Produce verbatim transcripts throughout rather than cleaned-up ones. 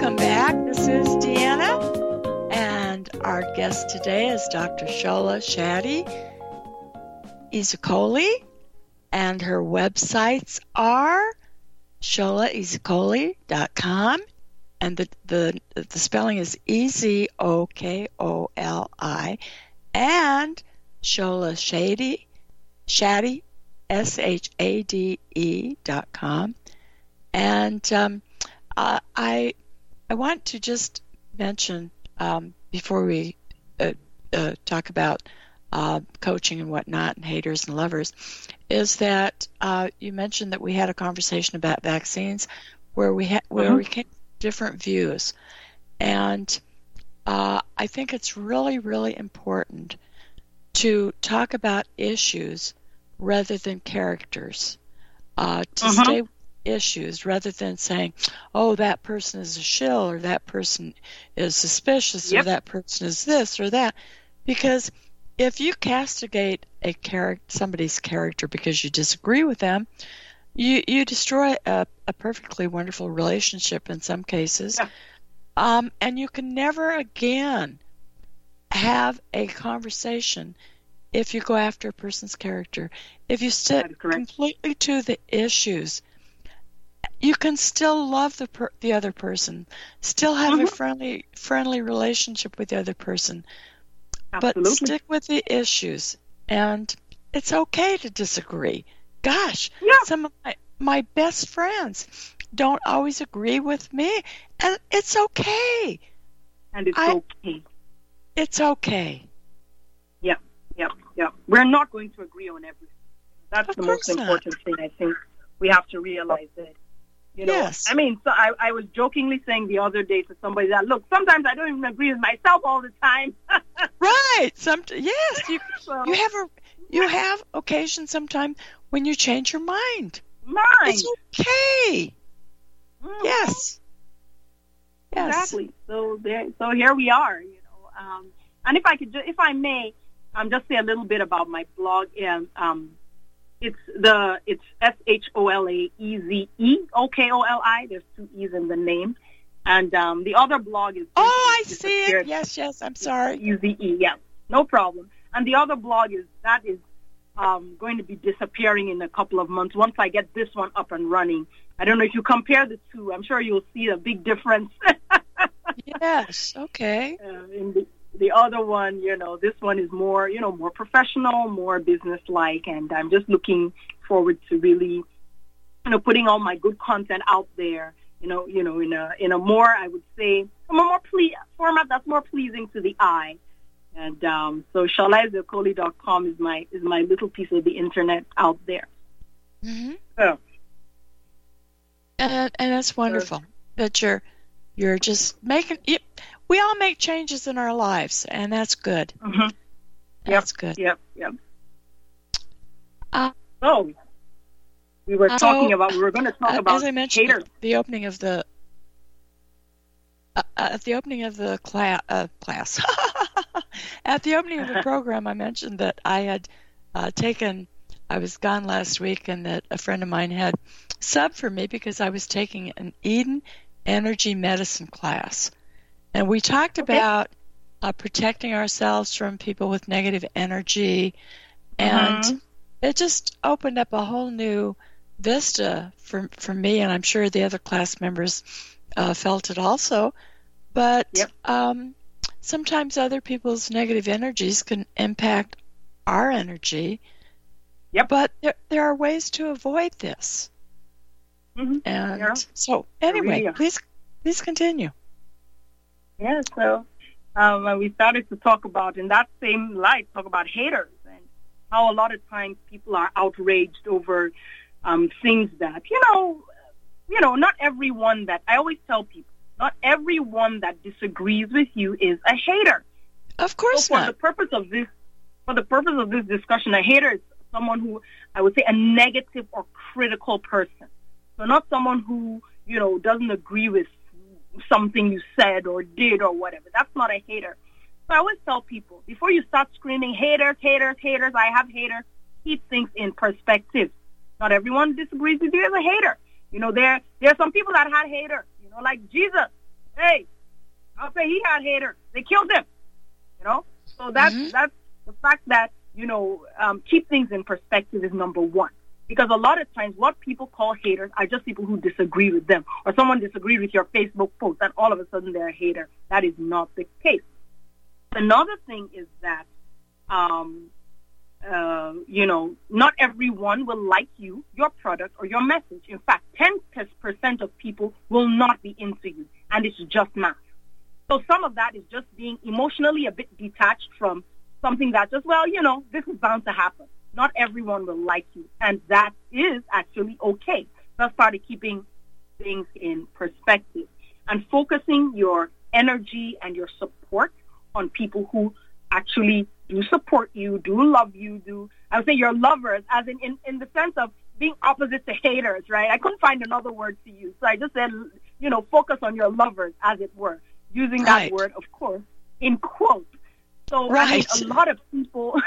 Welcome back. This is Deanna, and our guest today is Doctor Shola Shadi Ezekoli, and her websites are shola ezekoli dot com, and the, the, the spelling is E Z O K O L I, and Shola Shadi, Shadi, S H A D E dot com. And um, uh, I I want to just mention um, before we uh, uh, talk about uh, coaching and whatnot and haters and lovers, is that uh, you mentioned that we had a conversation about vaccines where we ha- where mm-hmm. we came to different views, and uh, I think it's really really important to talk about issues rather than characters, uh, to uh-huh. stay with issues rather than saying, oh, that person is a shill, or that person is suspicious, yep. or that person is this or that. Because if you castigate a character, somebody's character because you disagree with them, you, you destroy a, a perfectly wonderful relationship in some cases. Yeah. Um, and you can never again have a conversation if you go after a person's character. If you stick completely to the issues, you can still love the per- the other person, still have mm-hmm. a friendly friendly relationship with the other person, Absolutely. But stick with the issues. And it's okay to disagree. Gosh, yeah. some of my, my best friends don't always agree with me, and it's okay. And it's I, okay. It's okay. Yep, yep, yep. We're not going to agree on everything. That's of the most important not. thing, I think. We have to realize that. You know, yes. I mean, so I, I was jokingly saying the other day to somebody that, look, sometimes I don't even agree with myself all the time. Right. Some, yes. You, so, you have a you have occasions sometimes when you change your mind. Mind. It's okay. Mm-hmm. Yes. Yes. Exactly. So there. So here we are. You know. Um, and if I could, ju- if I may, um, just say a little bit about my blog. And um, it's the it's S H O L A E Z E O K O L I. There's two E's in the name. And um, the other blog is... Oh, I see it. Yes, yes. I'm sorry. E Z E, yeah. No problem. And the other blog is, that is um, going to be disappearing in a couple of months once I get this one up and running. I don't know if you compare the two. I'm sure you'll see a big difference. Yes, okay. Uh, in the, the other one, you know, this one is more, you know, more professional, more business-like, and I'm just looking forward to really, you know, putting all my good content out there. You know, you know, in a in a more, I would say, a more ple- format that's more pleasing to the eye. And um, so, shola ezekoli dot com is my is my little piece of the internet out there. Mm-hmm. So, and and that's wonderful uh, that you're you're just making. You, we all make changes in our lives, and that's good. Mm-hmm. That's yep, good. Yep. Yep. Uh, so. We were talking about, we were going to talk uh, about as I mentioned haters. At the opening of the, uh, at the opening of the cla- uh, class, at the opening of the program, I mentioned that I had uh, taken, I was gone last week, and that a friend of mine had subbed for me because I was taking an Eden Energy Medicine class. And we talked okay. about uh, protecting ourselves from people with negative energy, and mm-hmm. it just opened up a whole new vista for for me, and I'm sure the other class members uh, felt it also. But yep. um, sometimes other people's negative energies can impact our energy. Yep. But there, there are ways to avoid this. Mm-hmm. And yeah. so, anyway, really please please continue. Yeah, so um, we started to talk about, in that same light, talk about haters and how a lot of times people are outraged over Um, things that, you know, you know, not everyone that, I always tell people, not everyone that disagrees with you is a hater. Of course so for not. the purpose of this, for the purpose of this discussion, a hater is someone who, I would say, a negative or critical person. So not someone who, you know, doesn't agree with something you said or did or whatever. That's not a hater. So I always tell people, before you start screaming, haters, haters, haters, I have haters, keep things in perspective. Not everyone disagrees with you as a hater. You know, there there are some people that had haters, you know, like Jesus. hey, I'll say he had haters. They killed him. You know? So that's, mm-hmm. that's the fact that, you know, um, keep things in perspective is number one. Because a lot of times what people call haters are just people who disagree with them. Or someone disagreed with your Facebook post and all of a sudden they're a hater. That is not the case. Another thing is that, um, uh, you know, not everyone will like you, your product, or your message. In fact, ten percent of people will not be into you. And it's just math. So some of that is just being emotionally a bit detached from something that just, well, you know, this is bound to happen. Not everyone will like you, and that is actually okay. That's part of keeping things in perspective and focusing your energy and your support on people who actually do support you, do love you, do, I would say your lovers, as in, in, in the sense of being opposite to haters, right? I couldn't find another word to use, so I just said, you know, focus on your lovers, as it were, using right. that word, of course, in quotes. So right. I mean, a lot of people...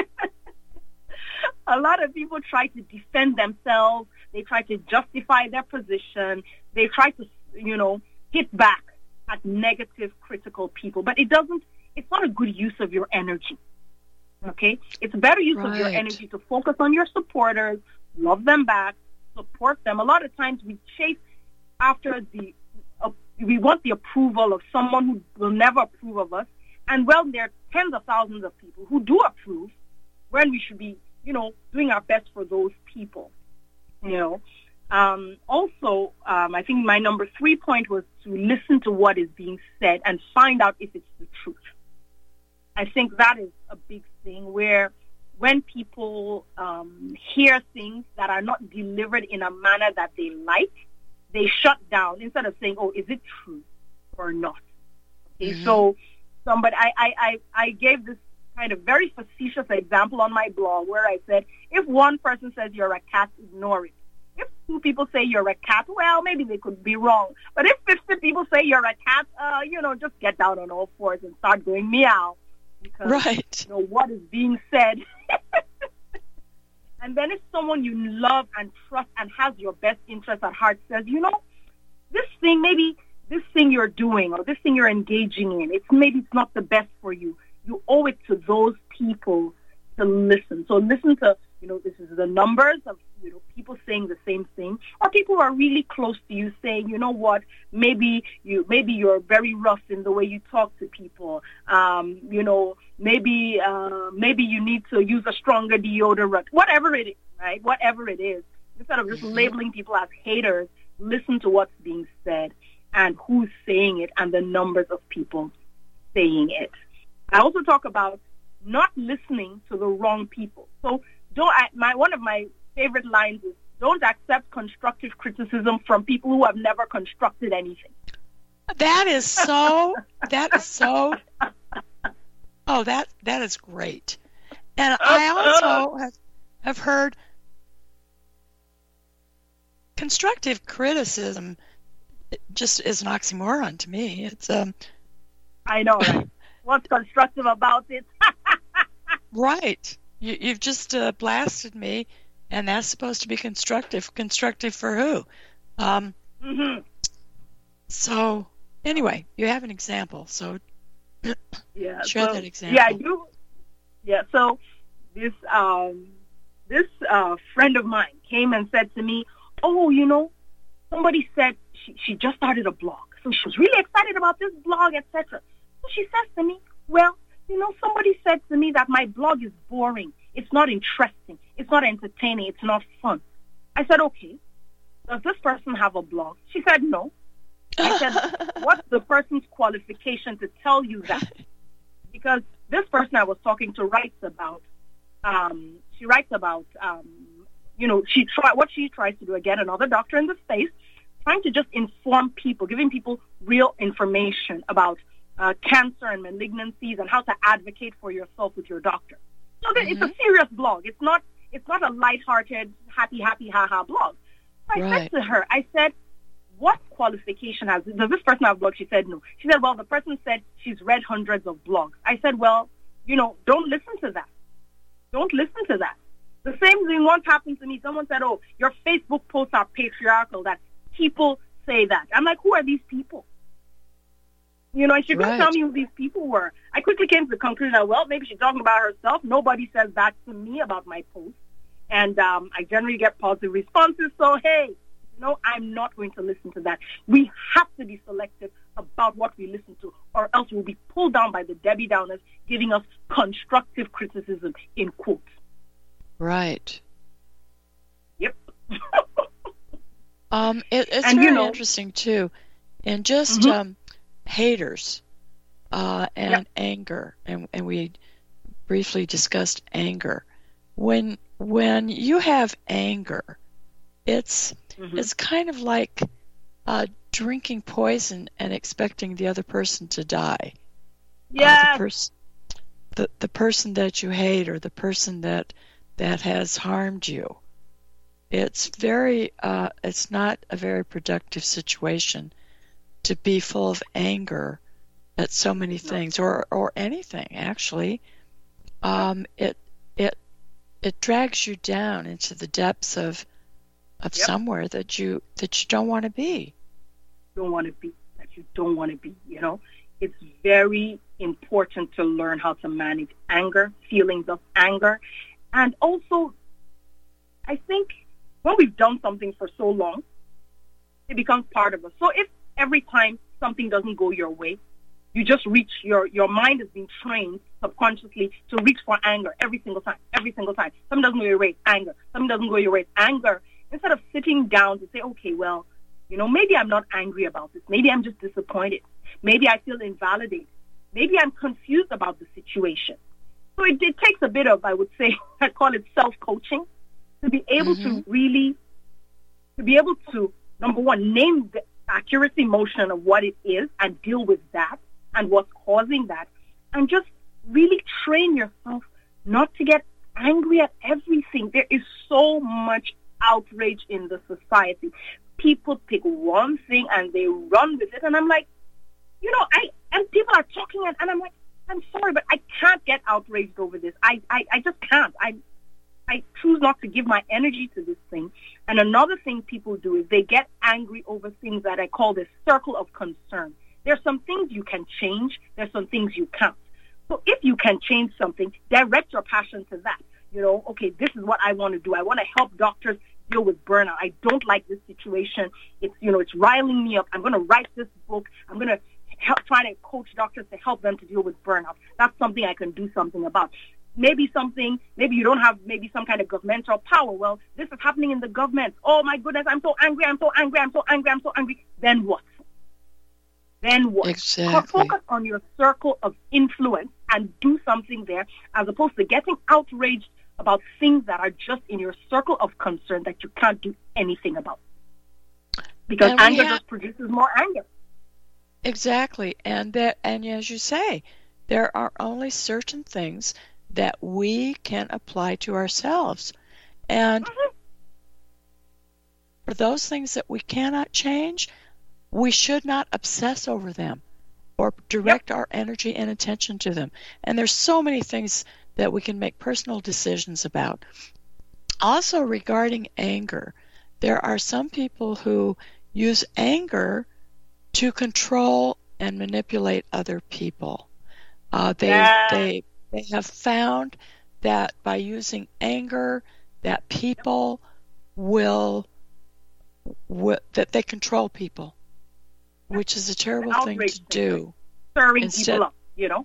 A lot of people try to defend themselves. They try to justify their position. They try to, you know, hit back at negative, critical people. But it doesn't, it's not a good use of your energy. Okay? It's a better use right. of your energy to focus on your supporters, love them back, support them. A lot of times we chase after the, uh, we want the approval of someone who will never approve of us. And well, there are tens of thousands of people who do approve when we should be, you know, doing our best for those people, you know. Um, also, um, I think my number three point was to listen to what is being said and find out if it's the truth. I think that is a big thing where when people um, hear things that are not delivered in a manner that they like, they shut down instead of saying, oh, is it true or not? Okay, mm-hmm. So somebody, I, I, I, I gave this kind of very facetious example on my blog where I said, if one person says you're a cat, ignore it. If two people say you're a cat, well, maybe they could be wrong. But if fifty people say you're a cat, uh, you know, just get down on all fours and start going meow. Because, right. you know, what is being said. And then if someone you love and trust and has your best interest at heart says, you know, this thing, maybe this thing you're doing or this thing you're engaging in, it's maybe it's not the best for you. You owe it to those people to listen. So listen to, you know, this is the numbers of, you know, people saying the same thing, or people who are really close to you saying, you know what, maybe you, maybe you're very rough in the way you talk to people. Um, you know, maybe, uh, maybe you need to use a stronger deodorant, whatever it is, right? Whatever it is. Instead of just labeling people as haters, listen to what's being said and who's saying it and the numbers of people saying it. I also talk about not listening to the wrong people. So don't, I, my, one of my favorite lines is, don't accept constructive criticism from people who have never constructed anything. That is so, that is so, oh, that that is great. And I also have, have heard constructive criticism just is an oxymoron to me. It's um. I know, right? What's constructive about it? Right. You, you've just uh, blasted me, and that's supposed to be constructive. Constructive for who? Um, mm-hmm. So, anyway, you have an example. So, yeah, share so, that example. Yeah, I do. Yeah, so this um, this uh, friend of mine came and said to me, oh, you know, somebody said she, she just started a blog. So she was really excited about this blog, et cetera. So she says to me, well, you know, somebody said to me that my blog is boring. It's not interesting. It's not entertaining. It's not fun. I said, okay, does this person have a blog? She said, no. I said, what's the person's qualification to tell you that? Because this person I was talking to writes about, um, she writes about, um, you know, she try what she tries to do, again, another doctor in the space, trying to just inform people, giving people real information about Uh, cancer and malignancies and how to advocate for yourself with your doctor. So mm-hmm. It's a serious blog. It's not it's not a lighthearted, happy, happy, ha-ha blog. So I right. said to her, I said, what qualification has, does this person have a blog? She said, no. She said, well, the person said she's read hundreds of blogs. I said, well, you know, don't listen to that. Don't listen to that. The same thing once happened to me. Someone said, oh, your Facebook posts are patriarchal, that people say that. I'm like, who are these people? You know, and she couldn't Right. tell me who these people were. I quickly came to the conclusion that, well, maybe she's talking about herself. Nobody says that to me about my post. And um, I generally get positive responses. So, hey, no, I'm not going to listen to that. We have to be selective about what we listen to, or else we'll be pulled down by the Debbie Downers giving us constructive criticism in quotes. Right. Yep. Um, it, it's And, very you know- interesting too, and just Mhm. um, haters uh, and Yep. anger, and, and we briefly discussed anger. When when you have anger, it's Mhm. it's kind of like uh, drinking poison and expecting the other person to die. Uh, Yes. the, pers- the the person that you hate, or the person that that has harmed you. It's very uh, it's not a very productive situation to be full of anger at so many things, or or anything actually. Um, it it it drags you down into the depths of of Yep. somewhere that you that you don't want to be. don't want to be, that you don't want to be, you know. It's very important to learn how to manage anger, feelings of anger. And also, I think when we've done something for so long, it becomes part of us. So if every time something doesn't go your way, you just reach, your, your mind has been trained subconsciously to reach for anger every single time, every single time. Something doesn't go your way, anger. Something doesn't go your way, anger. Instead of sitting down to say, okay, well, you know, maybe I'm not angry about this. Maybe I'm just disappointed. Maybe I feel invalidated. Maybe I'm confused about the situation. So it, it takes a bit of, I would say, I call it self-coaching, to be able Mhm. to really, to be able to, number one, name the accurate emotion of what it is and deal with that and what's causing that. And just really train yourself not to get angry at everything. There is so much outrage in the society. People pick one thing and they run with it. And I'm like, you know, I and people are talking and, and I'm like, I'm sorry, but I can't get outraged over this. I, I, I just can't. I I choose not to give my energy to this thing. And another thing people do is they get angry over things that I call the circle of concern. There's some things you can change. There's some things you can't. So if you can change something, direct your passion to that. You know, okay, this is what I want to do. I want to help doctors deal with burnout. I don't like this situation. It's, you know, it's riling me up. I'm going to write this book. I'm going to help, try to coach doctors to help them to deal with burnout. That's something I can do something about. Maybe something, maybe you don't have maybe some kind of governmental power. Well, this is happening in the government. Oh, my goodness, I'm so angry, I'm so angry, I'm so angry, I'm so angry. Then what? Then what? Exactly. Focus on your circle of influence and do something there, as opposed to getting outraged about things that are just in your circle of concern that you can't do anything about. Because And we anger have- just produces more anger. Exactly, and that, and as you say, there are only certain things that we can apply to ourselves, and Mhm. for those things that we cannot change, we should not obsess over them or direct our energy and attention to them. And there's so many things that we can make personal decisions about. Also, regarding anger, there are some people who use anger to control and manipulate other people. Uh, they Yeah. they they have found that by using anger, that people will, will that they control people, which is a terrible thing outrage to thing, do. Stirring Instead- people up, you know.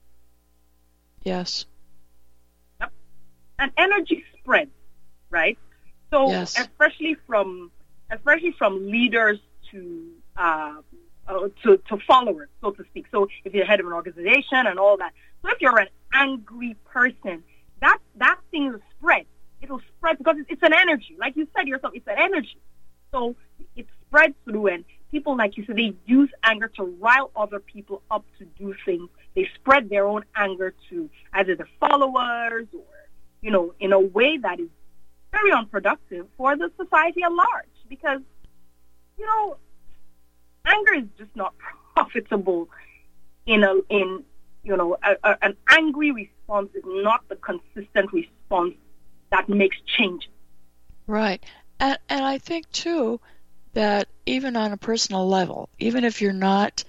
Yes. And energy spreads, right? So Yes. especially from especially from leaders to uh, uh, to to followers, so to speak. So if you're head of an organization and all that, so if you're an angry person, that that thing will spread. It'll spread because it's, it's an energy, like you said yourself. It's an energy, so it spreads through, and people, like you said, they use anger to rile other people up to do things. They spread their own anger to either the followers or, you know, in a way that is very unproductive for the society at large, because, you know, anger is just not profitable in a, in, you know, a, a, an angry response is not the consistent response that makes change. Right. And, and I think, too, that even on a personal level, even if you're not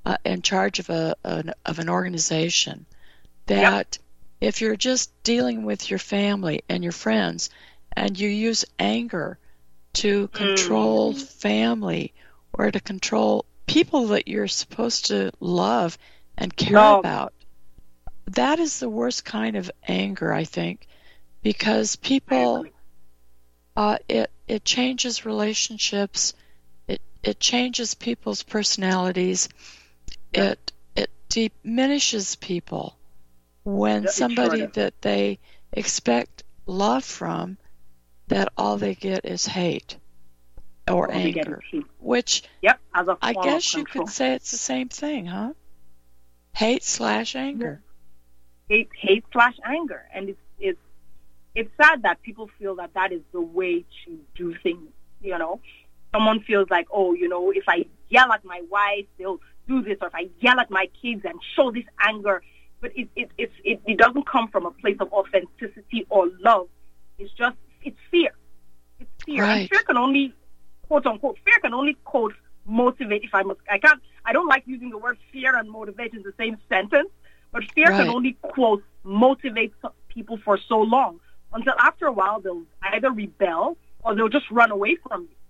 uh, in charge of a an, of an organization, that yep. if you're just dealing with your family and your friends, and you use anger to control mm. family or to control people that you're supposed to love and care no. about, that is the worst kind of anger, I think, because people, uh, it it changes relationships, it it changes people's personalities, yeah. it it diminishes people when yeah, somebody sure that they expect love from, that all they get is hate or all anger, hate. which yep, as a I guess you could say it's the same thing, huh? Hate slash anger. Yeah. Hate, hate slash anger, and it's it's it's sad that people feel that that is the way to do things. You know, someone feels like, oh, you know, if I yell at my wife, they'll do this, or if I yell at my kids and show this anger, but it it it's, it, it doesn't come from a place of authenticity or love. It's just it's fear. It's fear, right. and fear can only, quote unquote, fear can only quote motivate. If I must, I can't. I don't like using the word fear and motivation in the same sentence. But fear right. can only, quote, motivate people for so long until after a while they'll either rebel or they'll just run away from you.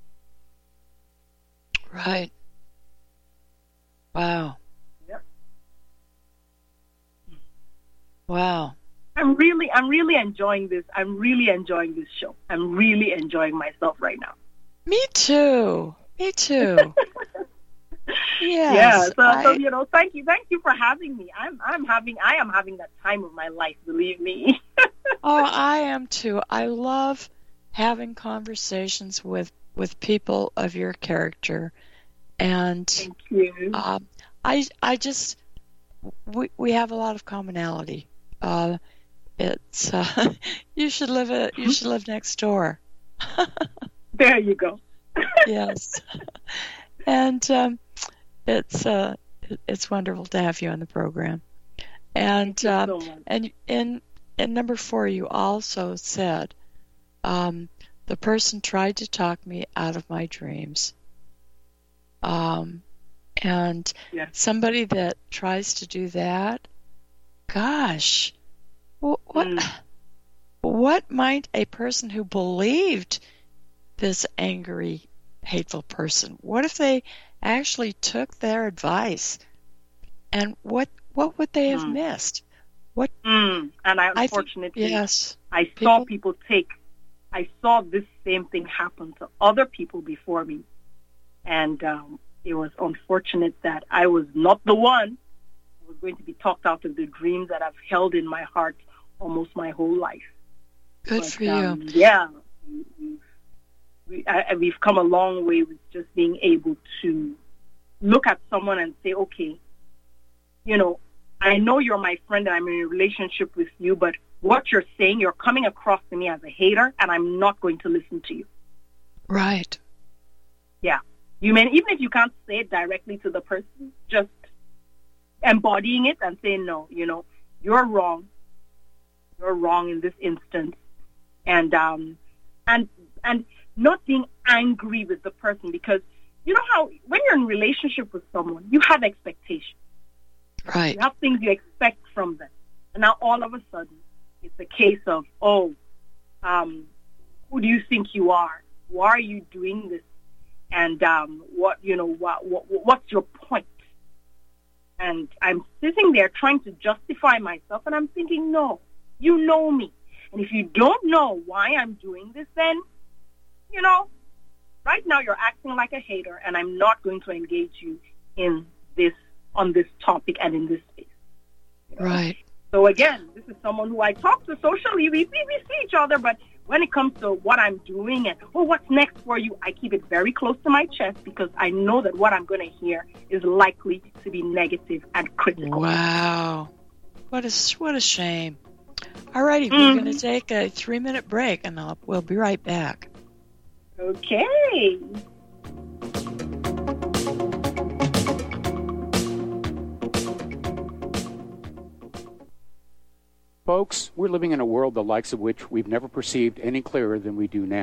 Right. Wow. Yep. Wow. I'm really, I'm really enjoying this. I'm really enjoying this show. I'm really enjoying myself right now. Me too. Me too. Yes, yeah, so, I, so you know, thank you, thank you for having me. I'm, I'm having, I am having that time of my life. Believe me. Oh, I am too. I love having conversations with with people of your character, and thank you. Um, I, I just, we we have a lot of commonality. Uh, it's uh, you should live a, you should live next door. There you go. Yes, and. Um, It's uh, it's wonderful to have you on the program, and um, so and in in number four, you also said, um, the person tried to talk me out of my dreams, um, and yeah. somebody that tries to do that, gosh, what mm. what might a person who believed this angry, hateful person? What if they actually took their advice, and what what would they have mm. missed? What mm. and I unfortunately I think, yes, I people, saw people take I saw this same thing happen to other people before me, and um, it was unfortunate that I was not the one who was going to be talked out of the dreams that I've held in my heart almost my whole life. Good but, for um, you. Yeah. We, I, we've come a long way with just being able to look at someone and say, okay, you know, I know you're my friend and I'm in a relationship with you, but what you're saying, you're coming across to me as a hater, and I'm not going to listen to you. Right. Yeah. You mean, even if you can't say it directly to the person, just embodying it and saying, no, you know, you're wrong. You're wrong in this instance. And, um, and, and, not being angry with the person, because you know how when you're in a relationship with someone, you have expectations. Right. You have things you expect from them. And now all of a sudden, it's a case of, oh, um, who do you think you are? Why are you doing this? And um, what, you know, what, what, what's your point? And I'm sitting there trying to justify myself, and I'm thinking, no, you know me. And if you don't know why I'm doing this, then you know, right now you're acting like a hater, and I'm not going to engage you in this, on this topic and in this space. You know? Right. So again, this is someone who I talk to socially. We see, we see each other, but when it comes to what I'm doing and, oh, what's next for you, I keep it very close to my chest, because I know that what I'm going to hear is likely to be negative and critical. Wow. What a, what a shame. All righty, mm-hmm. we're going to take a three-minute break, and I'll, we'll be right back. Okay. Folks, we're living in a world the likes of which we've never perceived any clearer than we do now.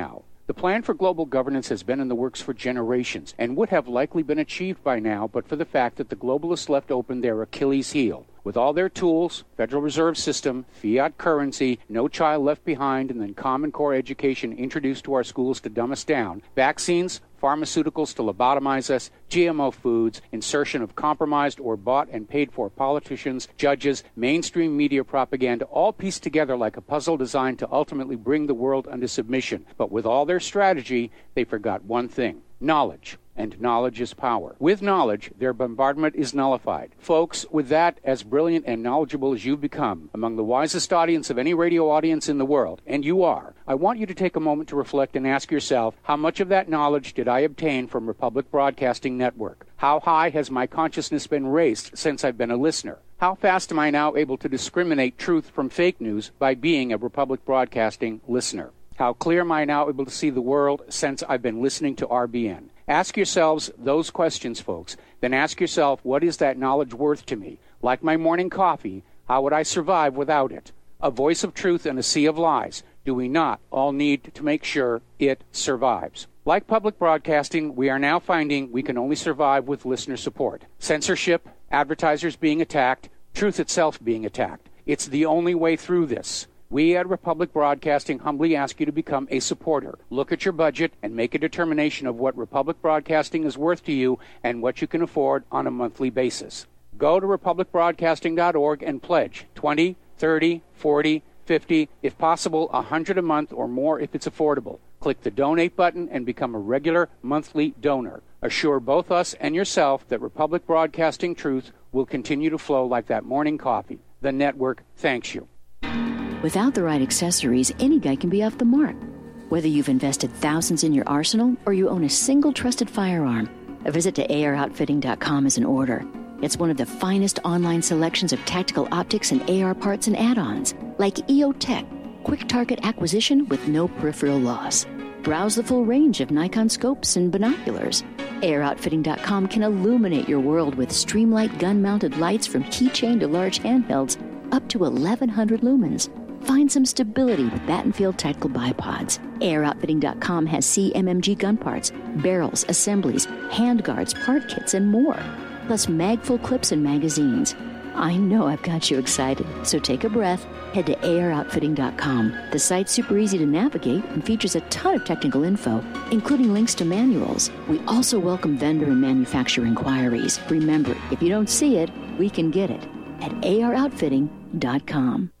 The plan for global governance has been in the works for generations and would have likely been achieved by now but for the fact that the globalists left open their Achilles heel. With all their tools, Federal Reserve System, fiat currency, no child left behind, and then Common Core education introduced to our schools to dumb us down, vaccines, pharmaceuticals to lobotomize us, G M O foods, insertion of compromised or bought and paid for politicians, judges, mainstream media propaganda, all pieced together like a puzzle designed to ultimately bring the world under submission. But with all their strategy, they forgot one thing: knowledge. And knowledge is power. With knowledge, their bombardment is nullified. Folks, with that, as brilliant and knowledgeable as you've become, among the wisest audience of any radio audience in the world, and you are, I want you to take a moment to reflect and ask yourself, how much of that knowledge did I obtain from Republic Broadcasting Network? How high has my consciousness been raised since I've been a listener? How fast am I now able to discriminate truth from fake news by being a Republic Broadcasting listener? How clear am I now able to see the world since I've been listening to R B N? Ask yourselves those questions, folks. Then ask yourself, what is that knowledge worth to me? Like my morning coffee, how would I survive without it? A voice of truth in a sea of lies. Do we not all need to make sure it survives? Like public broadcasting, we are now finding we can only survive with listener support. Censorship, advertisers being attacked, truth itself being attacked. It's the only way through this. We at Republic Broadcasting humbly ask you to become a supporter. Look at your budget and make a determination of what Republic Broadcasting is worth to you and what you can afford on a monthly basis. Go to republic broadcasting dot org and pledge twenty, thirty, forty, fifty, if possible one hundred a month or more if it's affordable. Click the donate button and become a regular monthly donor. Assure both us and yourself that Republic Broadcasting truth will continue to flow like that morning coffee. The network thanks you. Without the right accessories, any guy can be off the mark. Whether you've invested thousands in your arsenal or you own a single trusted firearm, a visit to A R outfitting dot com is in order. It's one of the finest online selections of tactical optics and A R parts and add-ons, like E O Tech, quick target acquisition with no peripheral loss. Browse the full range of Nikon scopes and binoculars. A R outfitting dot com can illuminate your world with Streamlight gun-mounted lights from keychain to large handhelds up to eleven hundred lumens. Find some stability with Battenfield Tactical Bipods. A R outfitting dot com has C M M G gun parts, barrels, assemblies, handguards, part kits, and more. Plus mag-full clips and magazines. I know I've got you excited, so take a breath. Head to A R outfitting dot com. The site's super easy to navigate and features a ton of technical info, including links to manuals. We also welcome vendor and manufacturer inquiries. Remember, if you don't see it, we can get it at A R outfitting dot com.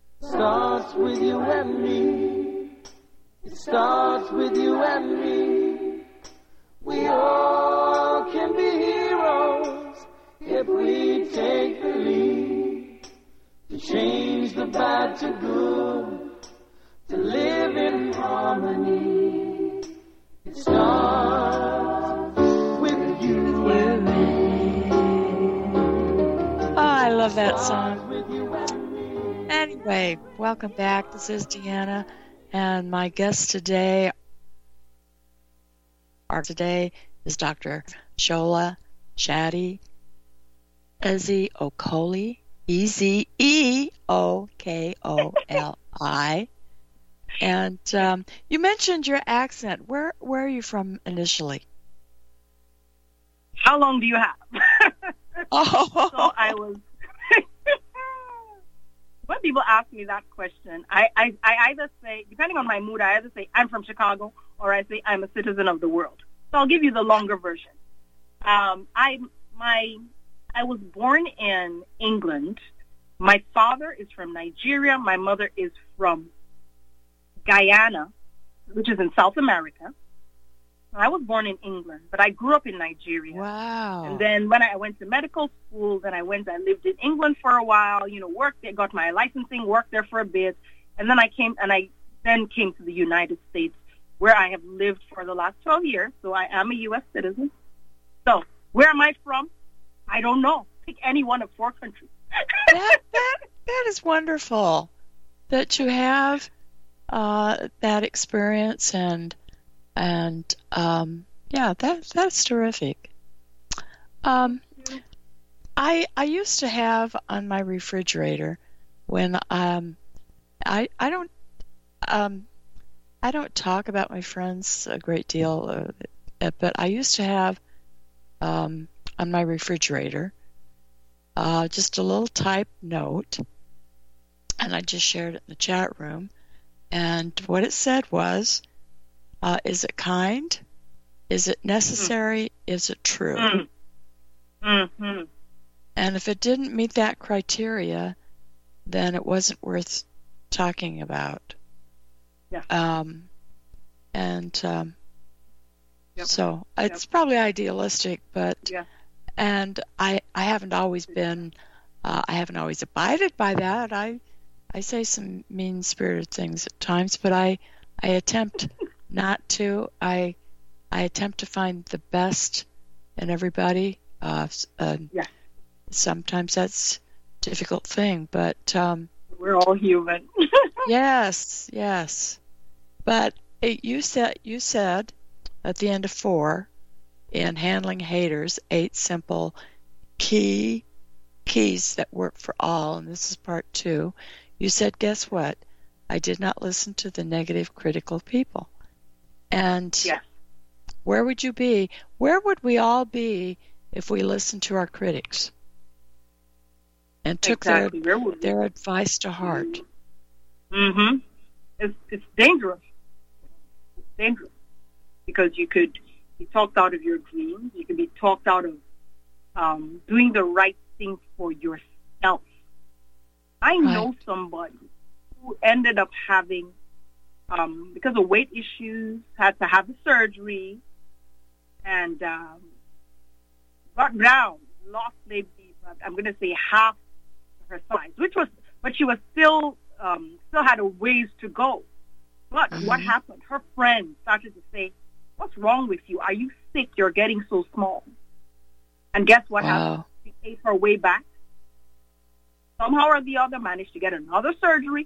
Starts with you and me. It starts with you and me. We all can be heroes if we take the lead to change the bad to good, to live in harmony. It starts with you and me. Oh, I love that song. Anyway, welcome back. This is Deanna, and my guest today, our today is Doctor Shola Shadi Ezeokoli, E Z E O K O L I. And um, you mentioned your accent. Where where are you from initially? How long do you have? Oh, so I was. When people ask me that question, I, I, I either say, depending on my mood, I either say I'm from Chicago or I say I'm a citizen of the world. So I'll give you the longer version. Um, I my I was born in England. My father is from Nigeria. My mother is from Guyana, which is in South America. I was born in England, but I grew up in Nigeria. Wow. And then when I went to medical school, then I went, I lived in England for a while, you know, worked there, got my licensing, worked there for a bit. And then I came, and I then came to the United States, where I have lived for the last twelve years. So I am a U S citizen. So where am I from? I don't know. Pick any one of four countries. that, that, that is wonderful that you have uh, that experience, and and um, yeah, that that's terrific. Um, I I used to have on my refrigerator when um I I don't um I don't talk about my friends a great deal, uh, but I used to have um, on my refrigerator uh, just a little typed note, and I just shared it in the chat room. And what it said was, uh, is it kind? Is it necessary? Mm. Is it true? Mm. Mm-hmm. And if it didn't meet that criteria, then it wasn't worth talking about. Yeah. Um, and um, yep. so it's yep. probably idealistic, but yeah. and I I haven't always been uh, I haven't always abided by that. I I say some mean-spirited things at times, but I I attempt not to. I I attempt to find the best in everybody. Uh, uh, yeah. Sometimes that's a difficult thing, but um, we're all human. yes, yes. But it, you said you said at the end of four, in handling haters, eight simple key keys that work for all, and this is part two. You said, guess what? I did not listen to the negative, critical people. And yes. where would you be? Where would we all be if we listened to our critics and took exactly. their, their advice to heart? Mm-hmm. It's, it's dangerous. It's dangerous because you could be talked out of your dreams. You could be talked out of um, doing the right thing for yourself. I right. know somebody who ended up having, um, because of weight issues, had to have the surgery and um, got down, lost maybe, I'm going to say half her size, which was, but she was still, um, still had a ways to go. But mm-hmm. what happened? Her friends started to say, what's wrong with you? Are you sick? You're getting so small. And guess what wow. happened? She ate her way back. Somehow or the other managed to get another surgery.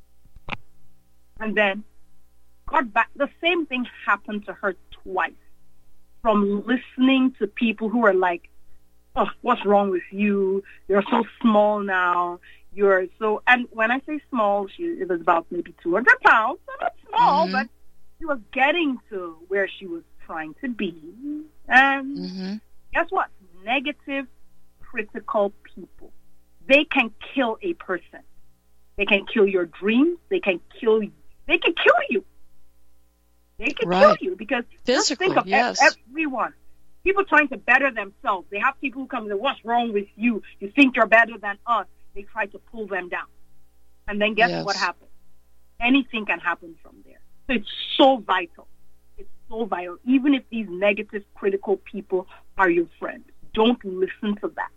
And then got back. The same thing happened to her twice. From listening to people who are like, oh, what's wrong with you? You're so small now. You're so, and when I say small, she it was about maybe two hundred pounds. So not small, mm-hmm. but she was getting to where she was trying to be. And mm-hmm. guess what? Negative, critical people. They can kill a person. They can kill your dreams. They can kill you. They can kill you. They can right. kill you because Physically, just think of yes. everyone. People trying to better themselves. They have people who come and say, what's wrong with you? You think you're better than us. They try to pull them down. And then guess yes. what happens? Anything can happen from there. So it's so vital. It's so vital. Even if these negative, critical people are your friends, don't listen to that.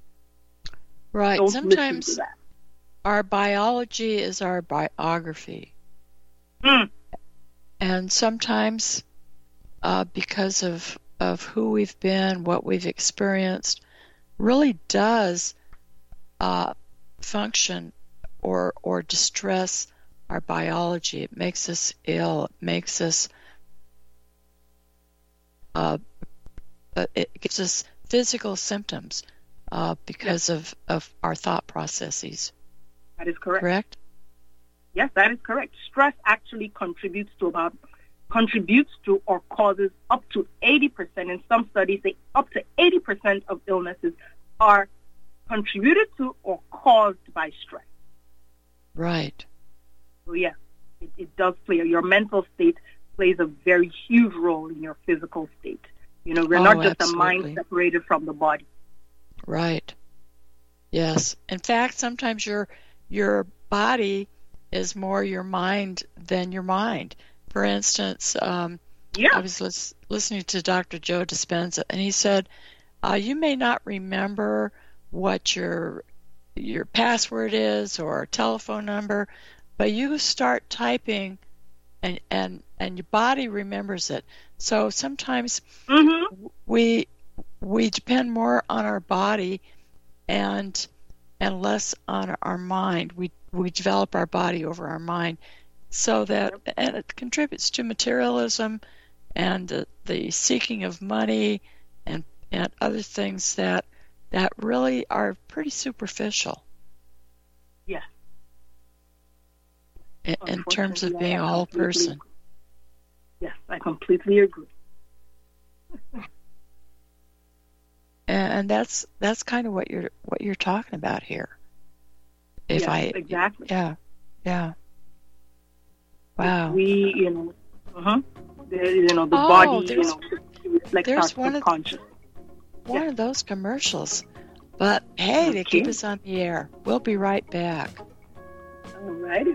Right. Don't Sometimes listen to that. Our biology is our biography. Mm. And sometimes uh, because of, of who we've been, what we've experienced, really does uh, function or or distress our biology. It makes us ill. It makes us, uh, it gives us physical symptoms uh, because yes. of, of our thought processes. That is correct. Correct? Yes, that is correct. Stress actually contributes to about contributes to or causes up to eighty percent. In some studies, say up to eighty percent of illnesses are contributed to or caused by stress. Right. So yeah, it, it does play. Your mental state plays a very huge role in your physical state. You know, we're oh, not just absolutely. a mind separated from the body. Right. Yes. In fact, sometimes your your body is more your mind than your mind. For instance, um, yeah. I was lis- listening to Doctor Joe Dispenza, and he said, uh, you may not remember what your your password is or telephone number, but you start typing, and and, and your body remembers it. So sometimes mm-hmm. we we depend more on our body and and less on our mind. We we develop our body over our mind, so that and it contributes to materialism and the, the seeking of money and and other things that that really are pretty superficial. Yeah. In, in terms of being a whole person. Yes, I completely agree. And that's that's kind of what you're what you're talking about here. If yes, I exactly. Yeah. Yeah. Wow. If we, you know, uh-huh, the, you know, the Oh, body, you there's- know, reflects our there's one of- subconscious. One Yeah. of those commercials. But hey, they keep Okay. us on the air. We'll be right back. All righty.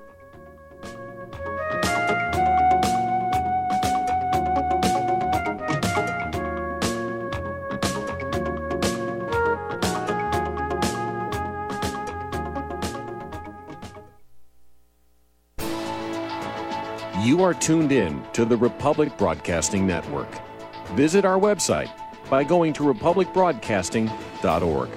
You are tuned in to the Republic Broadcasting Network. Visit our website by going to republic broadcasting dot org.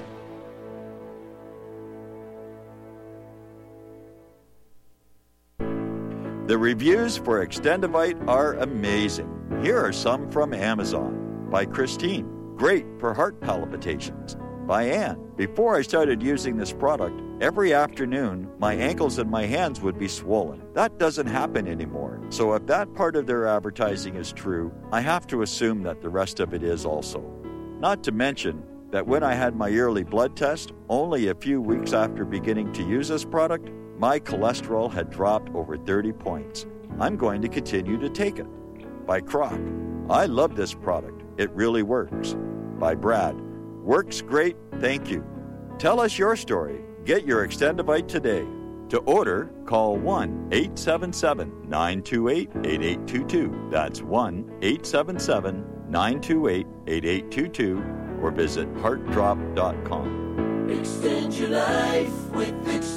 The reviews for Extendivite are amazing. Here are some from Amazon. By Christine, great for heart palpitations. By Anne, before I started using this product, every afternoon my ankles and my hands would be swollen. That doesn't happen anymore. So if that part of their advertising is true, I have to assume that the rest of it is also. Not to mention that when I had my yearly blood test, only a few weeks after beginning to use this product, my cholesterol had dropped over thirty points. I'm going to continue to take it. By Croc, I love this product. It really works. By Brad, works great, thank you. Tell us your story. Get your Extendivite today. To order, call one eight seven seven, nine two eight, eight eight two two. That's one eight seven seven, nine two eight, eight eight two two or visit heart drop dot com. Extend your life with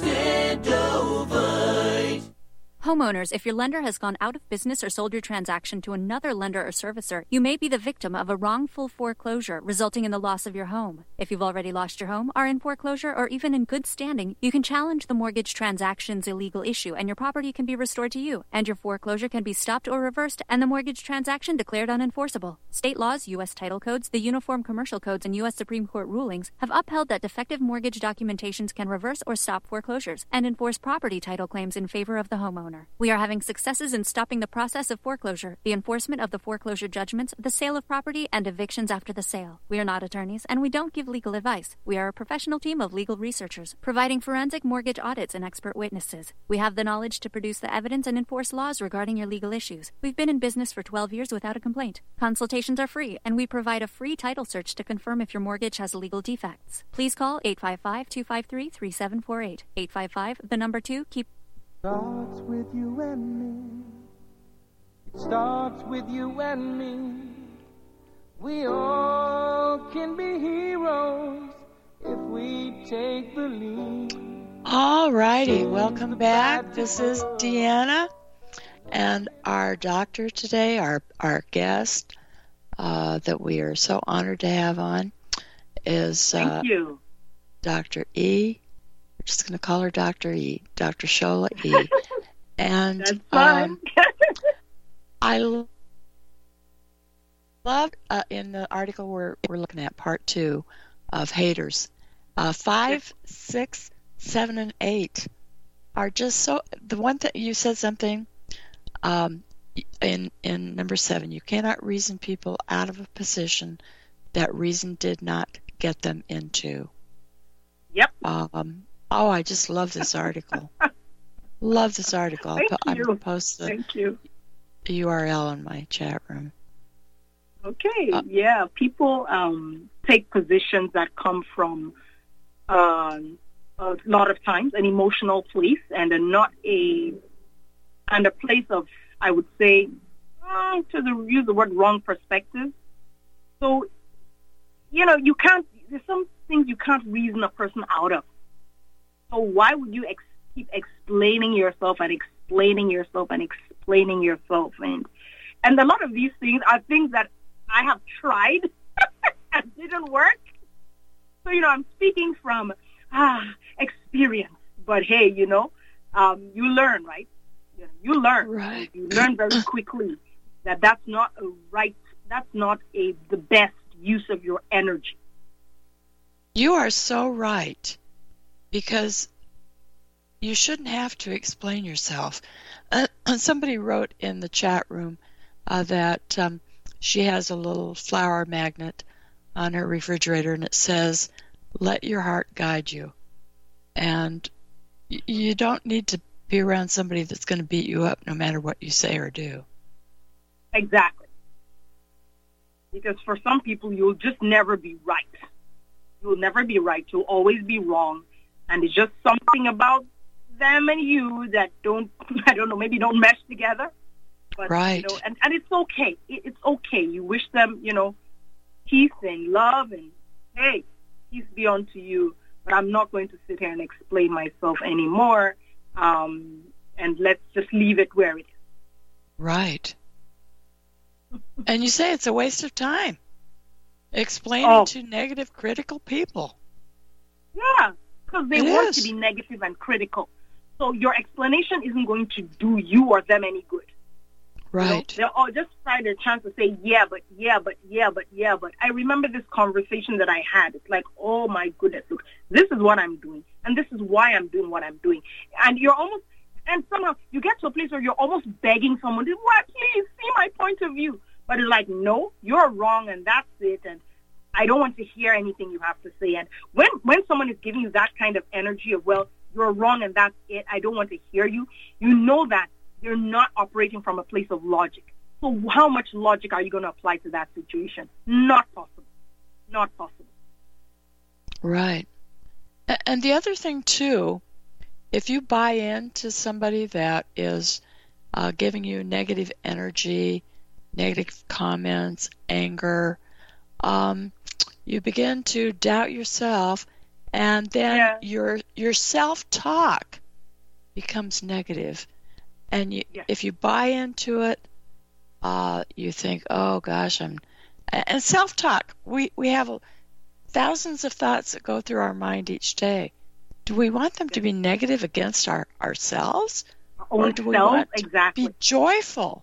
Extendovite. Homeowners, if your lender has gone out of business or sold your transaction to another lender or servicer, you may be the victim of a wrongful foreclosure resulting in the loss of your home. If you've already lost your home, are in foreclosure, or even in good standing, you can challenge the mortgage transaction's illegal issue and your property can be restored to you, and your foreclosure can be stopped or reversed and the mortgage transaction declared unenforceable. State laws, U S title codes, the Uniform Commercial Codes, and U S Supreme Court rulings have upheld that defective mortgage documentations can reverse or stop foreclosures and enforce property title claims in favor of the homeowner. We are having successes in stopping the process of foreclosure, the enforcement of the foreclosure judgments, the sale of property, and evictions after the sale. We are not attorneys, and we don't give legal advice. We are a professional team of legal researchers, providing forensic mortgage audits and expert witnesses. We have the knowledge to produce the evidence and enforce laws regarding your legal issues. We've been in business for twelve years without a complaint. Consultations are free, and we provide a free title search to confirm if your mortgage has legal defects. Please call eight five five, two five three, three seven four eight. eight five five, the number two, keep... Starts with you and me. It starts with you and me. We all can be heroes if we take the lead. All righty, welcome back. This is Deanna, and our doctor today, our our guest uh, that we are so honored to have on, is uh, Thank you. Doctor E. We're just going to call her Doctor E, Doctor Shola E. And That's fine. um, I l- loved uh, in the article we're we're looking at, part two of haters, uh, five, six, seven, and eight are just so. The one that you said something um, in in number seven, you cannot reason people out of a position that reason did not get them into. Yep. Um, oh, I just love this article. Love this article. I'll Thank po- I'm you. going to post the Thank you. U R L in my chat room. Okay, Uh, yeah. People um, take positions that come from um, a lot of times an emotional place and a not a and a place of, I would say, uh, to the, use the word wrong perspective. So, you know, you can't. There's some things you can't reason a person out of. So why would you ex- keep explaining yourself and explaining yourself and explaining yourself? And and a lot of these things are things that I have tried and didn't work. So, you know, I'm speaking from ah, experience. But, hey, you know, um, you learn, right? You, know, you learn. Right. You learn very quickly that that's not a right, that's not a the best use of your energy. You are so right, because you shouldn't have to explain yourself. Uh, somebody wrote in the chat room uh, that um, she has a little flower magnet on her refrigerator, and it says, "Let your heart guide you." And y- you don't need to be around somebody that's going to beat you up no matter what you say or do. Exactly. Because for some people, you'll just never be right. You'll never be right. You'll always be wrong. And it's just something about them and you that don't, I don't know, maybe don't mesh together. But, right. You know, and, and it's okay. It, it's okay. You wish them, you know, peace and love and, hey, peace be unto you. But I'm not going to sit here and explain myself anymore. Um, and let's just leave it where it is. Right. And you say it's a waste of time explaining Oh. to negative, critical people. Yeah, because they It want is. to be negative and critical. So your explanation isn't going to do you or them any good. You know, Right. they'll all just try their chance to say, yeah, but, yeah, but, yeah, but, yeah, but. I remember this conversation that I had. It's like, oh, my goodness, look, this is what I'm doing, and this is why I'm doing what I'm doing. And you're almost, and somehow you get to a place where you're almost begging someone, what, please, see my point of view. But it's like, no, you're wrong, and that's it, and I don't want to hear anything you have to say. And when, when someone is giving you that kind of energy of, well, you're wrong, and that's it, I don't want to hear you, you know that you're not operating from a place of logic. So how much logic are you going to apply to that situation? Not possible. Not possible. Right. A- And the other thing, too, if you buy into somebody that is uh, giving you negative energy, negative comments, anger, um, you begin to doubt yourself, and then Yeah. your your self-talk becomes negative. And you, Yes. if you buy into it, uh, you think, oh, gosh, I'm... And self-talk, we, we have thousands of thoughts that go through our mind each day. Do we want them to be negative against our, ourselves? Our Or own do we self, want to exactly. be joyful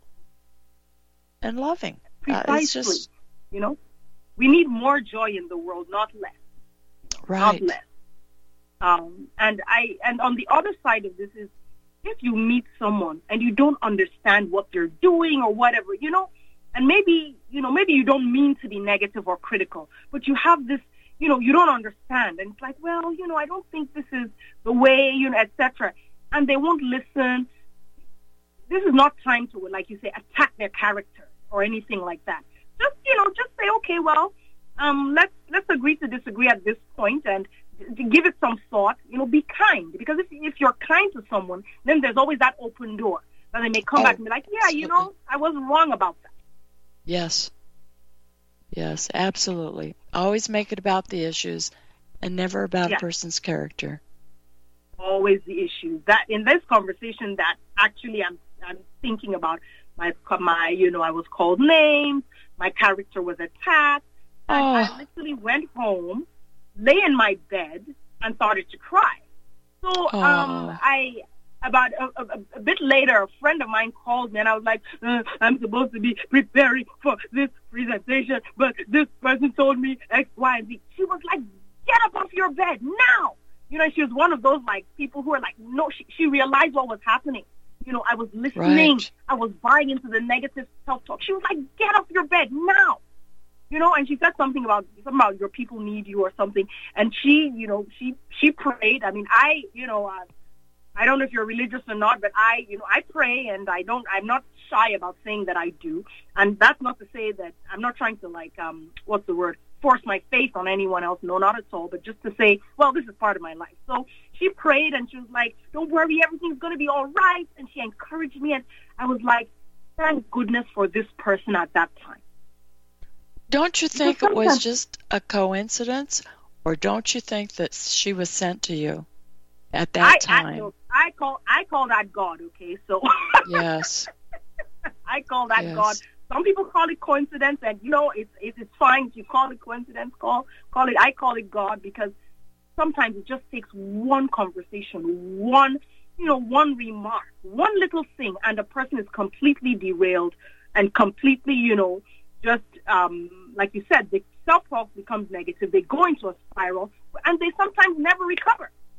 and loving? Uh, Precisely. it's just You know, we need more joy in the world, not less. right. Not less. Um, and I, and on the other side of this is, if you meet someone and you don't understand what they're doing or whatever, you know, and maybe, you know, maybe you don't mean to be negative or critical, but you have this, you know, you don't understand. And it's like, well, you know, I don't think this is the way, you know, et cetera. And they won't listen. This is not time to, like you say, attack their character or anything like that. Just, you know, just say, okay, well, um, let's let's agree to disagree at this point and to give it some thought. You know, be kind, because if if you're kind to someone, then there's always that open door that they may come Oh, back and be like, yeah, you know, I was wrong about that. Yes. Yes, absolutely. Always make it about the issues and never about Yeah. a person's character. Always the issue. That in this conversation that actually I'm I'm thinking about my my you know I was called names, my character was attacked, and Oh. I literally went home, lay in my bed, and started to cry. So um Oh. I about a, a, a bit later, a friend of mine called me, and I was like, uh, I'm supposed to be preparing for this presentation, but this person told me X, Y, and Z. She was like, get up off your bed now. You know, she was one of those, like, people who are like, no, she, she realized what was happening. You know, I was listening. Right. I was buying into the negative self-talk. She was like, get off your bed now. You know, and she said something about, something about your people need you or something. And she, you know, she, she prayed. I mean, I, you know, uh, I don't know if you're religious or not, but I, you know, I pray, and I don't, I'm not shy about saying that I do. And that's not to say that I'm not trying to, like, um, what's the word, force my faith on anyone else. No, not at all. But just to say, well, this is part of my life. So she prayed, and she was like, don't worry, everything's going to be all right. And she encouraged me, and I was like, thank goodness for this person at that time. Don't you think it was sometimes- just a coincidence, or don't you think that she was sent to you at that I, I, time? no, I call, I call that God. Okay. So Yes. I call that Yes. God. Some people call it coincidence, and you know, it's it's, it's fine if you call it coincidence. Call call it. I call it God, because sometimes it just takes one conversation, one you know, one remark, one little thing, and the person is completely derailed and completely, you know, just um, like you said, the self-talk becomes negative. They go into a spiral, and they sometimes never recover.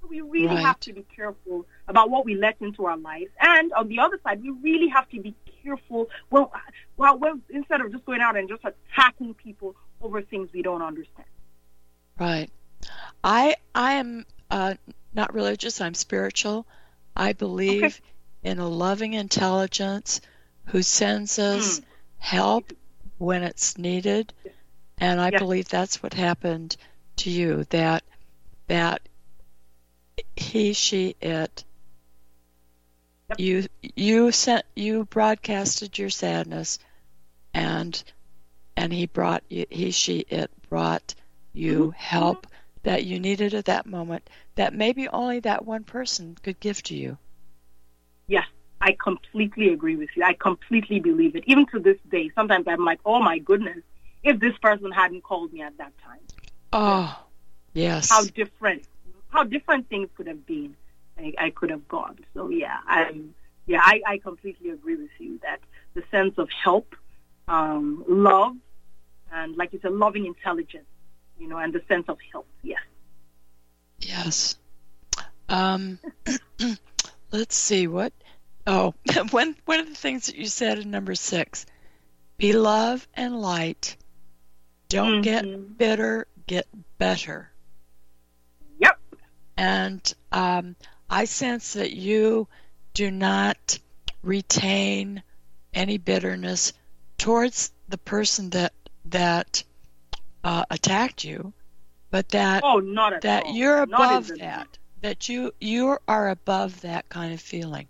So we really Right. have to be careful about what we let into our lives. And on the other side, we really have to be careful. Well, well, well instead of just going out and just attacking people over things we don't understand. Right. I I am uh, not religious. I'm spiritual. I believe Okay. in a loving intelligence who sends us Mm. help when it's needed, and I Yes. believe that's what happened to you. That that he, she, it. Yep. You you sent you broadcasted your sadness, and and he brought you, he, she, it brought you Mhm. help that you needed at that moment that maybe only that one person could give to you. Yes, I completely agree with you. I completely believe it. Even to this day, sometimes I'm like, oh my goodness, if this person hadn't called me at that time, Oh, yes. how different, how different things could have been. I, I could have gone. So yeah, I'm, yeah, I, I completely agree with you that the sense of help, um, love, and like you said, loving intelligence, you know, and the sense of help. Yes. Yes. Um, let's see what. Oh, one one of the things that you said in number six: be love and light. Don't Mhm. get bitter. Get better. Yep. And um, I sense that you do not retain any bitterness towards the person that that uh, attacked you, but that Oh, not at that all. you're Not above in the that. That you you are above that kind of feeling.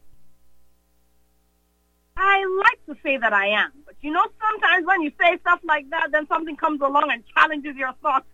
I like to say that I am, but you know, sometimes when you say stuff like that, then something comes along and challenges your thoughts.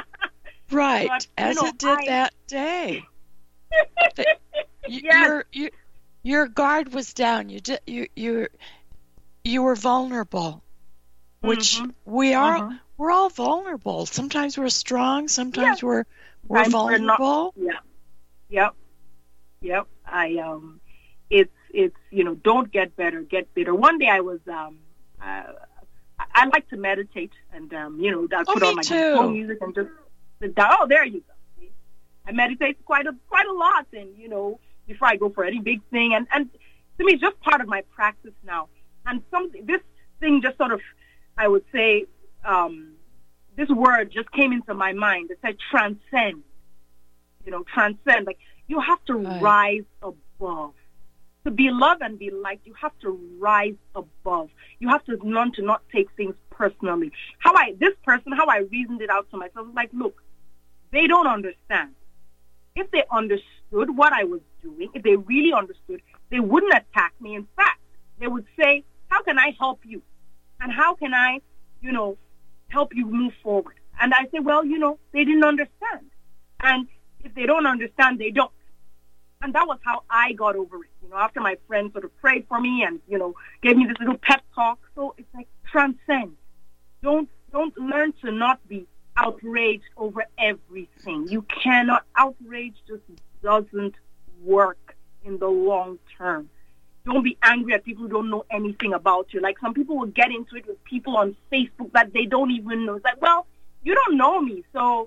Right, But, you as know, it did I- that day. The- you, Yes. your, your your guard was down. You did you you you were vulnerable, which Mhm. we are. Mhm. We're all vulnerable. Sometimes we're strong. Sometimes Yes. we're we're Sometimes we're not- vulnerable. Yeah. Yep. Yep. I um, it's it's you know, don't get better, get bitter. One day I was um, uh, I, I like to meditate, and um, you know, I Oh, put me on my too. phone music and just sit down. Oh, there you go. See? I meditate quite a quite a lot, and you know, before I go for any big thing, and and to me, it's just part of my practice now. And something, this thing just sort of, I would say, um, this word just came into my mind. It said transcend. You know, transcend. Like, you have to Right. rise above. To be love and be light, you have to rise above. You have to learn to not take things personally. How I, this person, how I reasoned it out to myself, was like, look, they don't understand. If they understood what I was doing, if they really understood, they wouldn't attack me. In fact, they would say, how can I help you? And how can I, you know, help you move forward? And I say, well, you know, they didn't understand. And if they don't understand, they don't. And that was how I got over it. You know, after my friend sort of prayed for me and, you know, gave me this little pep talk. So it's like transcend. Don't don't learn to not be outraged over everything. You cannot. Outrage just doesn't work in the long term. Don't be angry at people who don't know anything about you. Like, some people will get into it with people on Facebook that they don't even know. It's like, well, you don't know me, so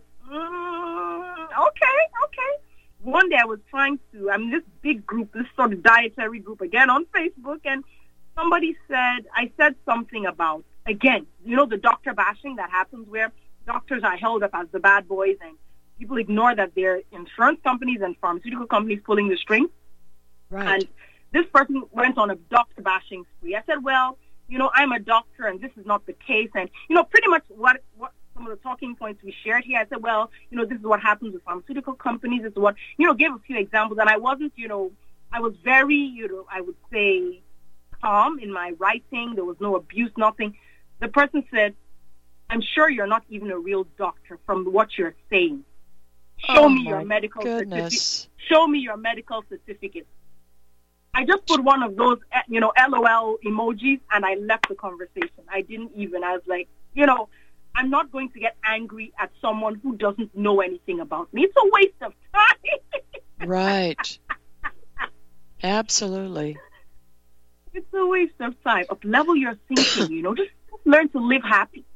mm, okay, okay. One day I was trying to, I'm this big group, this sort of dietary group again on Facebook, and somebody said, I said something about, again, you know, the doctor bashing that happens where doctors are held up as the bad boys and people ignore that they're insurance companies and pharmaceutical companies pulling the strings. Right. And this person went on a doctor bashing spree. I said, well, you know, I'm a doctor and this is not the case. And, you know, pretty much what, what some of the talking points we shared here, I said, well, you know, this is what happens with pharmaceutical companies. This is what, you know, gave a few examples. And I wasn't, you know, I was very, you know, I would say calm in my writing. There was no abuse, nothing. The person said, I'm sure you're not even a real doctor from what you're saying. Show Oh, me your my medical certificate. goodness. Show me your medical certificate. I just put one of those, you know, LOL emojis, and I left the conversation. I didn't even. I was like, you know, I'm not going to get angry at someone who doesn't know anything about me. It's a waste of time. Right. Absolutely. It's a waste of time. Up level your thinking, you know. Just learn to live happy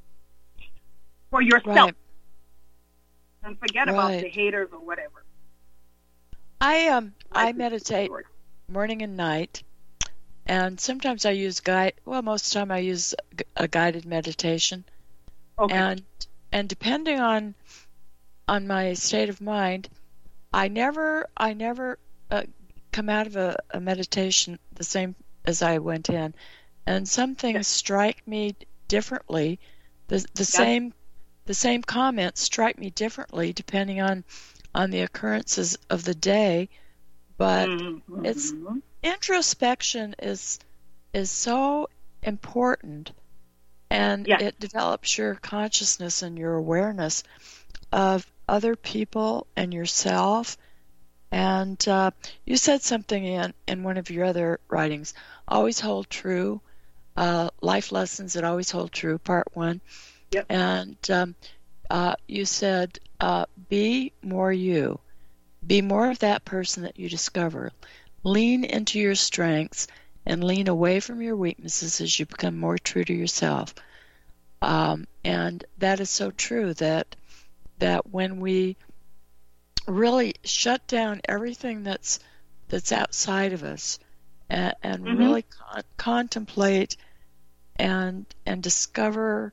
for yourself. Right. And forget about Right. the haters or whatever. I um I meditate morning and night, and sometimes I use guide. Well, most of the time I use a guided meditation, Okay. and and depending on on my state of mind, I never I never uh, come out of a, a meditation the same as I went in, and some things Yes. strike me differently. The the Yes. same the same comments strike me differently depending on on the occurrences of the day, but Mhm. it's introspection is is so important, and Yes. it develops your consciousness and your awareness of other people and yourself. And uh, you said something in, in one of your other writings, always hold true, uh, life lessons that always hold true, part one. Yep. And um, uh, you said, uh, be more you. Be more of that person that you discover. Lean into your strengths and lean away from your weaknesses as you become more true to yourself. Um, and that is so true that that when we really shut down everything that's that's outside of us and, and Mhm. really con- contemplate and and discover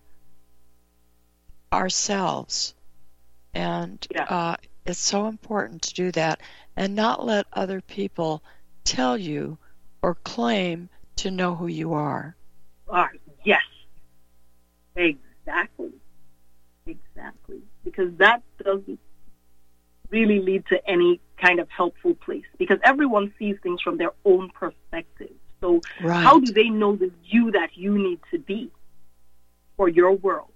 ourselves, and Yeah. uh, it's so important to do that and not let other people tell you or claim to know who you are. Ah, yes. Exactly. Exactly. Because that doesn't really lead to any kind of helpful place, because everyone sees things from their own perspective. So Right. how do they know the you that you need to be for your world?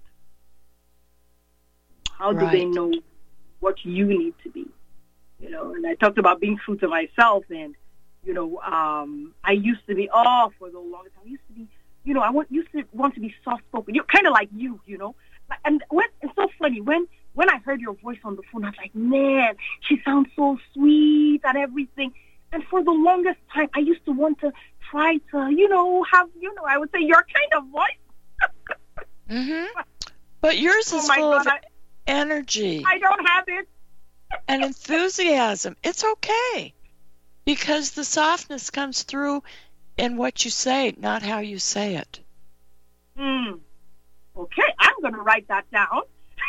How do they Right. know what you need to be? You know, and I talked about being true to myself, and, you know, um, I used to be, oh, for the longest time, I used to be, you know, I want, used to want to be soft-spoken. You're kind of like you, you know. And when, it's so funny, when, when I heard your voice on the phone, I was like, man, she sounds so sweet and everything. And for the longest time, I used to want to try to, you know, have, you know, I would say your kind of voice. Mm-hmm. But yours Oh is my full God, of I, energy I don't have it. and enthusiasm. It's okay, because the softness comes through in what you say, not how you say it. Hmm. Okay, I'm going to write that down.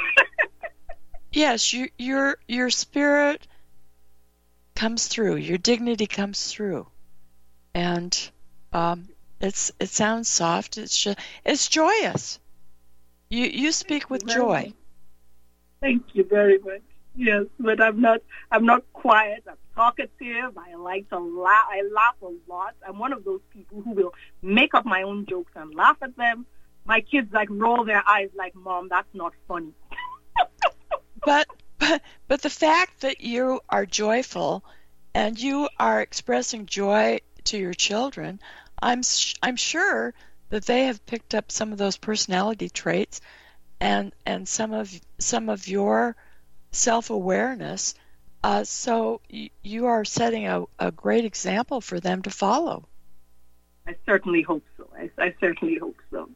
Yes, you, your your spirit comes through. Your dignity comes through, and um, it's it sounds soft. It's just, it's joyous. You you speak with Very joy. much. Thank you very much. Yes, but I'm not. I'm not quiet. I'm talkative. I like to laugh. I laugh a lot. I'm one of those people who will make up my own jokes and laugh at them. My kids like roll their eyes like, "Mom, that's not funny." But, but but the fact that you are joyful and you are expressing joy to your children, I'm sh- I'm sure that they have picked up some of those personality traits and and some of some of your self-awareness. Uh, so y- you are setting a, a great example for them to follow. I certainly hope so. I, I certainly hope so.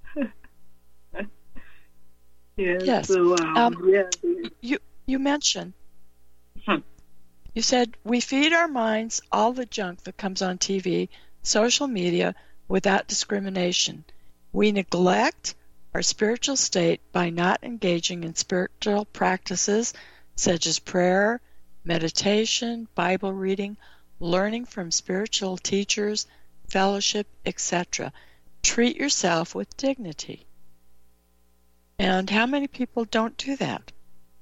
yes. Yes. So, um, Um, yeah. You you mentioned. Hmm. You said, we feed our minds all the junk that comes on T V, social media, without discrimination. We neglect our spiritual state by not engaging in spiritual practices such as prayer, meditation, Bible reading, learning from spiritual teachers, fellowship, et cetera. Treat yourself with dignity. And how many people don't do that?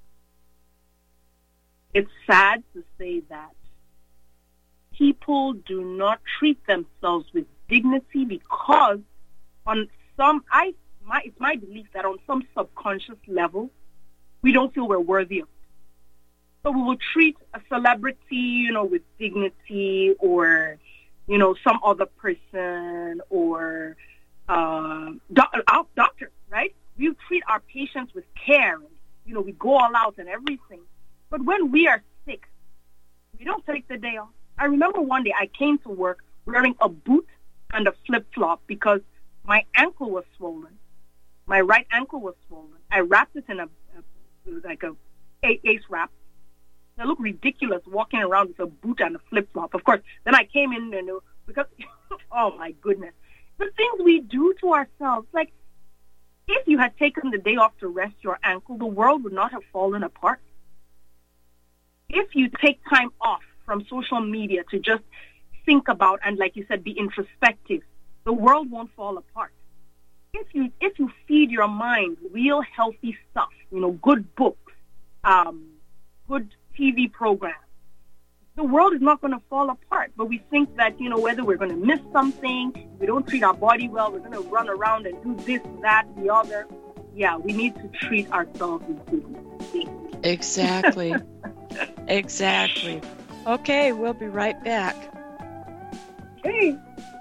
It's sad to say that people do not treat themselves with dignity because on some, I, my, it's my belief that on some subconscious level, we don't feel we're worthy of it. So we will treat a celebrity, you know, with dignity, or, you know, some other person, or uh, doc- our doctor, right? We treat our patients with care, and, you know, we go all out and everything. But when we are sick, we don't take the day off. I remember one day I came to work wearing a boot and a flip-flop because my ankle was swollen. My right ankle was swollen. I wrapped it in a, a like a ace wrap, I look ridiculous walking around with a boot and a flip-flop. Of course, then I came in and, because, oh my goodness. The things we do to ourselves, like, if you had taken the day off to rest your ankle, the world would not have fallen apart. If you take time off from social media to just think about and, like you said, be introspective, the world won't fall apart. If you if you feed your mind real healthy stuff, you know, good books, um, good T V programs, the world is not going to fall apart. But we think that, you know, whether we're going to miss something, we don't treat our body well, we're going to run around and do this, that, the other. Yeah, we need to treat ourselves with dignity. Exactly. Exactly. Okay, we'll be right back. Okay.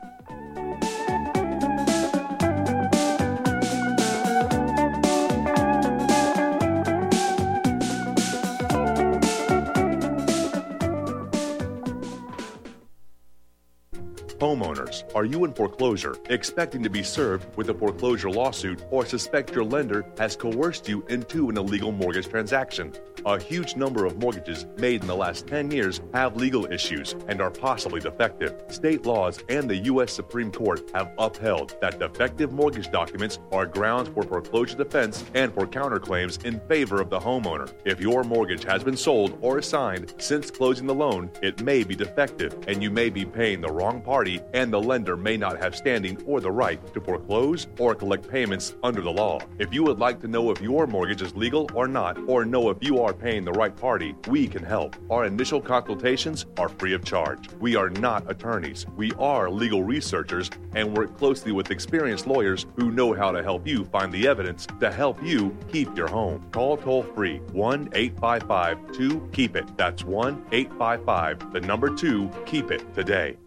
Homeowners, are you in foreclosure, expecting to be served with a foreclosure lawsuit, or suspect your lender has coerced you into an illegal mortgage transaction? A huge number of mortgages made in the last ten years have legal issues and are possibly defective. State laws and the U S Supreme Court have upheld that defective mortgage documents are grounds for foreclosure defense and for counterclaims in favor of the homeowner. If your mortgage has been sold or assigned since closing the loan, it may be defective and you may be paying the wrong party, and the lender may not have standing or the right to foreclose or collect payments under the law. If you would like to know if your mortgage is legal or not, or know if you are paying the right party, we can help. Our initial consultations are free of charge. We are not attorneys. We are legal researchers and work closely with experienced lawyers who know how to help you find the evidence to help you keep your home. Call toll-free one eight five five two keep it. That's one eight five five, the number two, keep it today.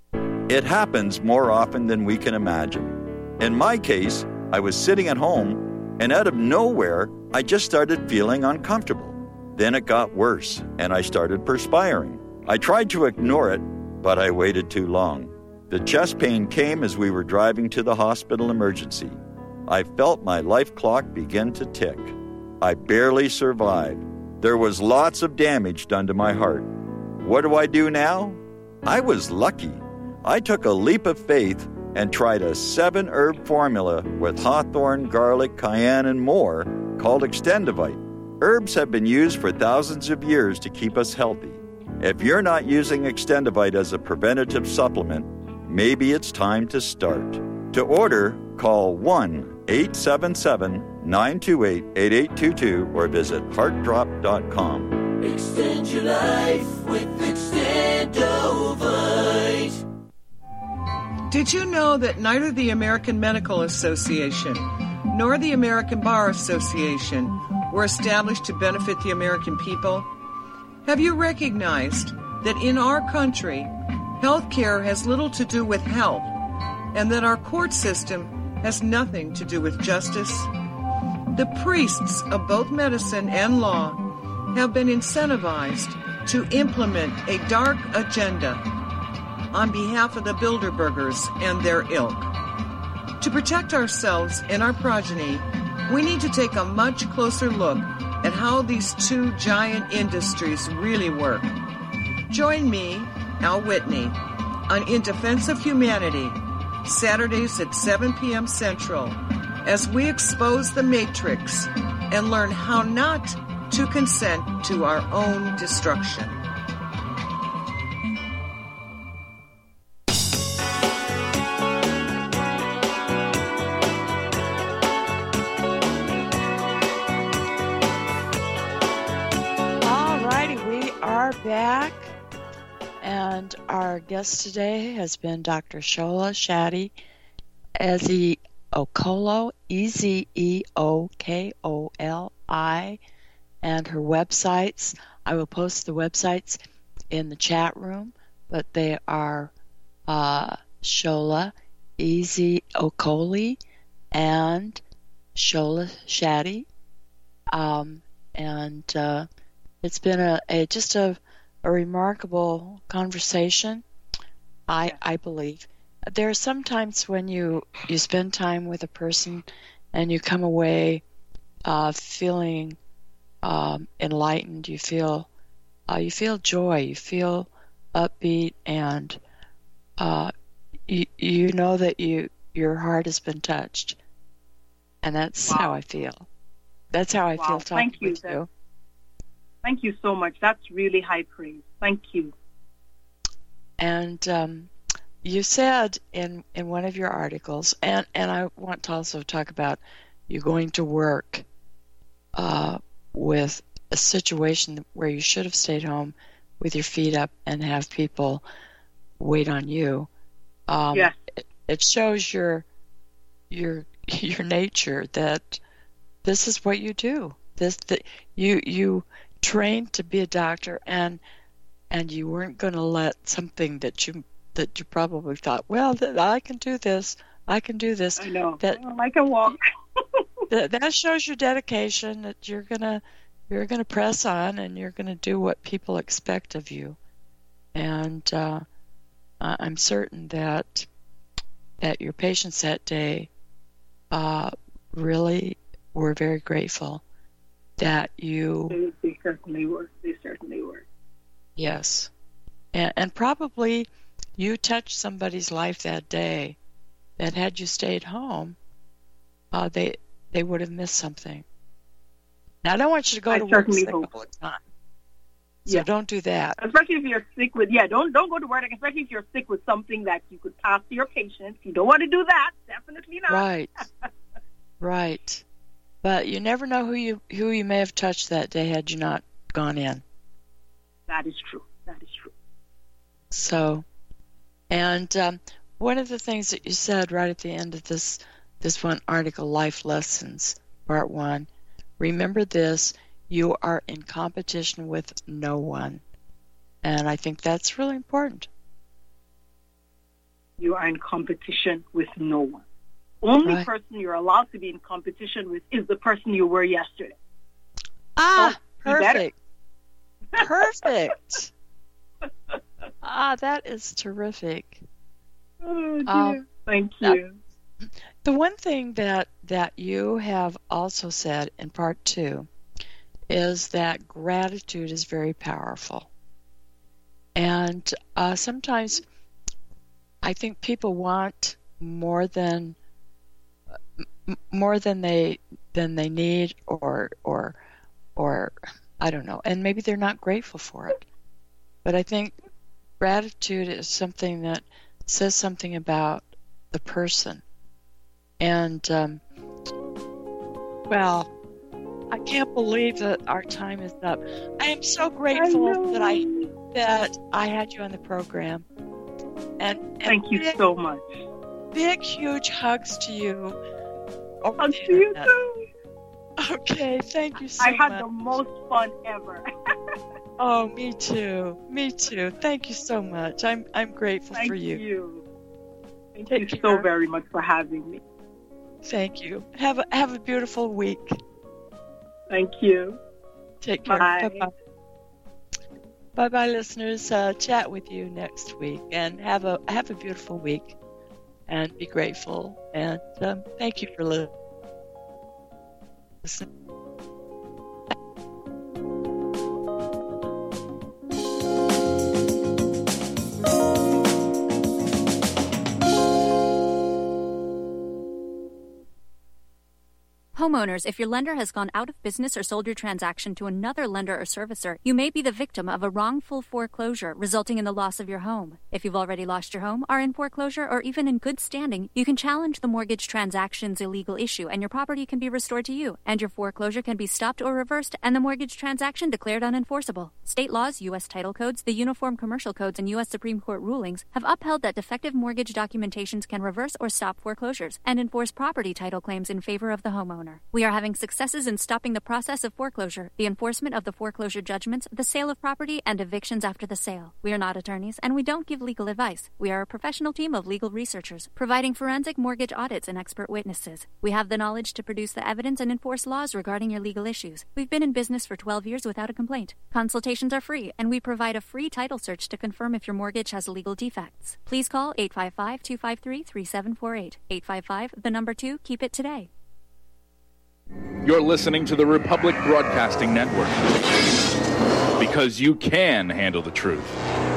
It happens more often than we can imagine. In my case, I was sitting at home, and out of nowhere, I just started feeling uncomfortable. Then it got worse, and I started perspiring. I tried to ignore it, but I waited too long. The chest pain came as we were driving to the hospital emergency. I felt my life clock begin to tick. I barely survived. There was lots of damage done to my heart. What do I do now? I was lucky. I took a leap of faith and tried a seven-herb formula with hawthorn, garlic, cayenne, and more called Extendivite. Herbs have been used for thousands of years to keep us healthy. If you're not using Extendivite as a preventative supplement, maybe it's time to start. To order, call one eight seven seven nine two eight eight eight two two or visit heart drop dot com. Extend your life with Extendovite. Did you know that neither the American Medical Association nor the American Bar Association were established to benefit the American people? Have you recognized that in our country, healthcare has little to do with health, and that our court system has nothing to do with justice? The priests of both medicine and law have been incentivized to implement a dark agenda on behalf of the Bilderbergers and their ilk. To protect ourselves and our progeny, we need to take a much closer look at how these two giant industries really work. Join me, Al Whitney, on In Defense of Humanity, Saturdays at seven p.m. Central, as we expose the Matrix and learn how not to consent to our own destruction. Back, and our guest today has been Doctor Shola Shaddy Eze Okolo, E Z E O K O L I, and her websites. I will post the websites in the chat room, but they are uh, Shola Eze Okoli and Shola Shaddy, um, and uh, it's been a, a just a a remarkable conversation, I I believe. There are some times when you, you spend time with a person and you come away uh, feeling um, enlightened. You feel uh, you feel joy, you feel upbeat, and uh, you, you know that you your heart has been touched. And that's wow. how I feel. That's how I wow. feel talking Thank you, with you. Thank you so much. That's really high praise. Thank you. And um, you said in, in one of your articles, and, and I want to also talk about you going to work uh, with a situation where you should have stayed home with your feet up and have people wait on you. Um, yes. it, it shows your your your nature that this is what you do. This that you you trained to be a doctor, and and you weren't going to let something that you that you probably thought, well, that I can do this, I can do this. I know. That well, I can walk. that, that shows your dedication. That you're gonna you're gonna press on, and you're gonna do what people expect of you. And uh, I'm certain that that your patients that day uh, really were very grateful that you. They, they certainly were. They certainly were. Yes, and, and probably you touched somebody's life that day that had you stayed home, uh, they they would have missed something. Now I don't want you to go I to work sick hope. all the time. So yeah. don't do that. Especially if you're sick with, yeah, don't don't go to work, especially if you're sick with something that you could pass to your patients. You don't want to do that. Definitely not. Right. Right. But you never know who you who you may have touched that day had you not gone in. That is true. That is true. So, and um, one of the things that you said right at the end of this this one article, Life Lessons, Part One, remember this. You are in competition with no one. And I think that's really important. You are in competition with no one. Only right. person you're allowed to be in competition with is the person you were yesterday. Ah, oh, perfect. Perfect. Ah, that is terrific. Oh, dear. Um, Thank you. Now, the one thing that, that you have also said in Part Two is that gratitude is very powerful. And uh, sometimes I think people want more than m- more than they than they need, or or or I don't know, and maybe they're not grateful for it. But I think gratitude is something that says something about the person. And um, well, I can't believe that our time is up. I am so grateful I that I that I had you on the program. And, and thank you big, so much. Big, huge hugs to you. Hugs to you too. Okay, thank you so much. I had much. the most fun ever. Oh, me too. Me too. Thank you so much. I'm I'm grateful thank for you. you. Thank Take you care. so very much for having me. Thank you. Have a have a beautiful week. Thank you. Take care. Bye. Bye-bye. Bye-bye, listeners. Uh, chat with you next week, and have a have a beautiful week, and be grateful. And um, thank you for listening. Homeowners, if your lender has gone out of business or sold your transaction to another lender or servicer, you may be the victim of a wrongful foreclosure, resulting in the loss of your home. If you've already lost your home, are in foreclosure, or even in good standing, you can challenge the mortgage transaction's illegal issue, and your property can be restored to you, and your foreclosure can be stopped or reversed, and the mortgage transaction declared unenforceable. State laws, U S title codes, the Uniform Commercial Codes, and U S Supreme Court rulings have upheld that defective mortgage documentations can reverse or stop foreclosures and enforce property title claims in favor of the homeowner. We are having successes in stopping the process of foreclosure, the enforcement of the foreclosure judgments, the sale of property, and evictions after the sale. We are not attorneys, and we don't give legal advice. We are a professional team of legal researchers, providing forensic mortgage audits and expert witnesses. We have the knowledge to produce the evidence and enforce laws regarding your legal issues. We've been in business for twelve years without a complaint. Consultations are free, and we provide a free title search to confirm if your mortgage has legal defects. Please call eight five five, two five three, three seven four eight. eight five five, the number two, keep it today. You're listening to the Republic Broadcasting Network. because you can handle the truth.